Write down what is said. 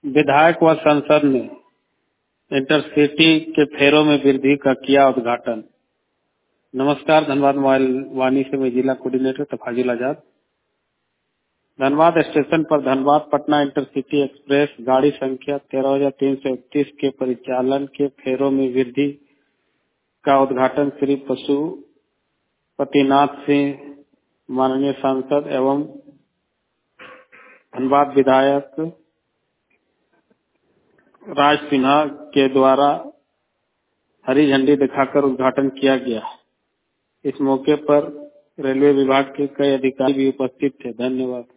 विधायक व सांसद ने इंटरसिटी के फेरों में वृद्धि का किया उद्घाटन। नमस्कार, धनबाद मोबाइल वाणी से मैं जिला कोऑर्डिनेटर तफाजुल आजाद। धनबाद स्टेशन पर धनबाद पटना इंटरसिटी एक्सप्रेस गाड़ी संख्या 13,331 के परिचालन के फेरों में वृद्धि का उद्घाटन श्री पशुपतिनाथ सिंह, माननीय सांसद एवं धनबाद विधायक राज सिन्हा के द्वारा हरी झंडी दिखाकर उद्घाटन किया गया। इस मौके पर रेलवे विभाग के कई अधिकारी भी उपस्थित थे। धन्यवाद।